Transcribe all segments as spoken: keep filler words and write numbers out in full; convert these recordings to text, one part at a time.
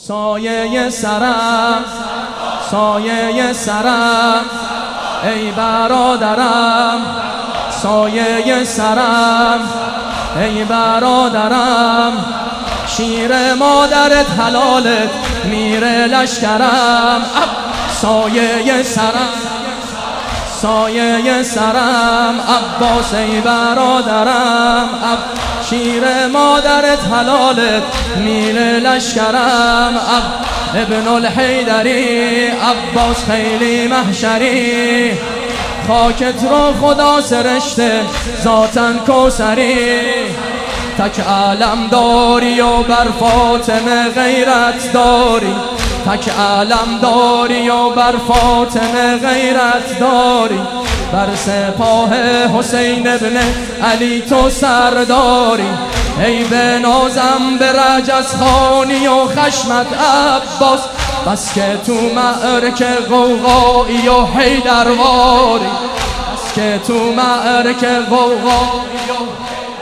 سایه سرم سایه سرم ای برادرم سایه سرم ای برادرم شیر مادرت حلالت میره لشکرم سایه سرم سایه سرم عباس ای برادرم شیر مادرت حلالت میره لشکرم ابن الحیدری عباس خیلی محشری خاکت رو خدا سرشته ذاتن کوثری تک علم داری و بر فاطمه غیرت داری تک علم داری و بر فاطمه غیرت داری بر سپاه حسین ابن علی تو سرداری ای به نازم به رجز خانی و خشمت عباس بس که تو معرکه غوغایی و حیدرواری بس که تو معرکه غوغایی و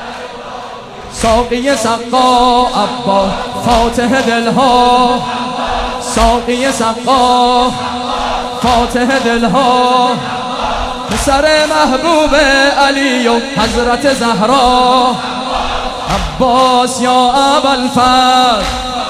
ساقی سقا عباس فاتح دلها ساقی سقا فاتح دلها پسر محبوب علی و حضرت زهرا عباس یا ابوالفضل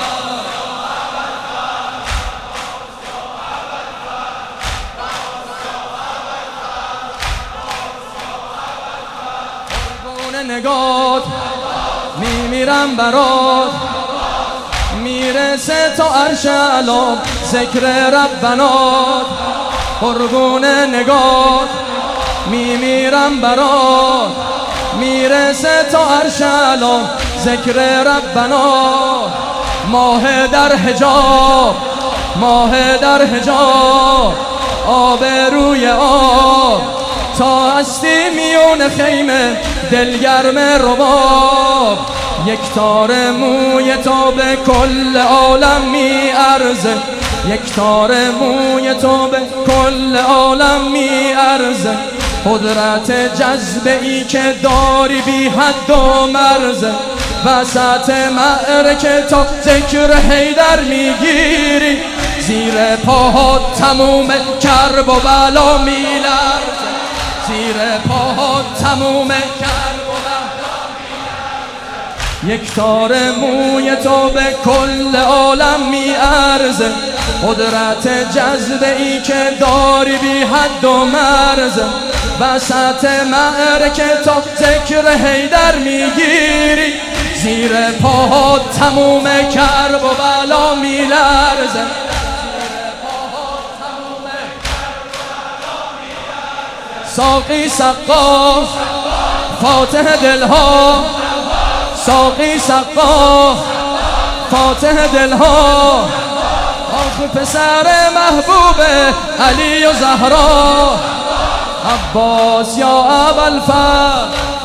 قربون نگات میمیرم برات میرسه تا عرش علام ذکر ربنات قربون نگات میمیرم برات میرسه تا عرش علام ذکر ربنات ماه در حجاب ماه در حجاب آب روی آب تا هستی میون خیمه دلگرم رباب یک تار موی تو به کل عالم می ارزه یک تار موی تو به کل عالم می ارزه قدرت جذبه ای که داری بی حد و مرزه وسط معرکه تا ذکر حیدر میگیری زیر پاها تموم کرب و بلا میلرزه زیر پاها تموم کرب و بلا میلرزه یک تار موی تو به کل عالم میارزه قدرت جذبه ای که داری بی حد و مرزه وسط معرکه تا ذکر حیدر میگیری زیر پاها تموم کرب و بلا میلرزه ساقی سقا فاتح دلها ساقی سقا فاتح دلها آخ پسر محبوب علی و زهرا عباس یا ابوالفضل